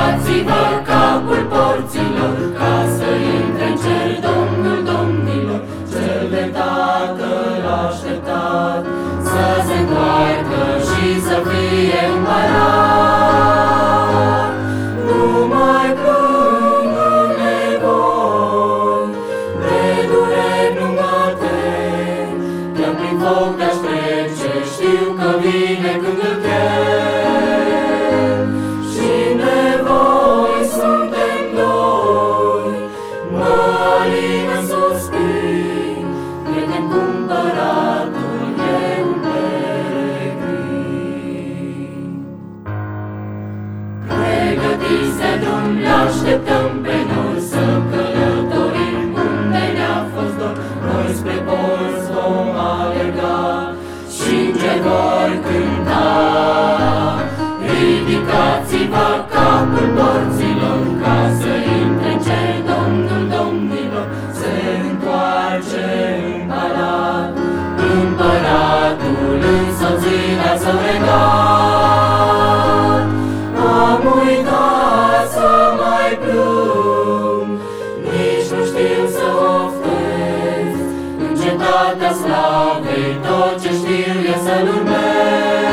Ridicați-vă capul porților, ca să intre în cer Domnul domnilor, cel de Tatăl așteptat, să se întoarcă și să fie împărat. Nu mai plâng în nevoi, de dureri nu mă tem, că prin foc te-aș trece, știu că vine când îl chem. Și nevoi suntem doi, mă alin în suspin, credem că împăratul e un peregrin. Pregătiți de drum, l-așteptăm pe noi să călătorim unde ne-a fost dor. Noi spre porți vom alerga și îngeri vor cânta. Ridicați-vă capul porților, ca să intre în cer Domnul domnilor, se întoarce împărat, împăratul însoțit la său regat. Am uitat să mai plâng, nici nu știu să oftez, în cetatea slavei tot ce știu e să-L urmez.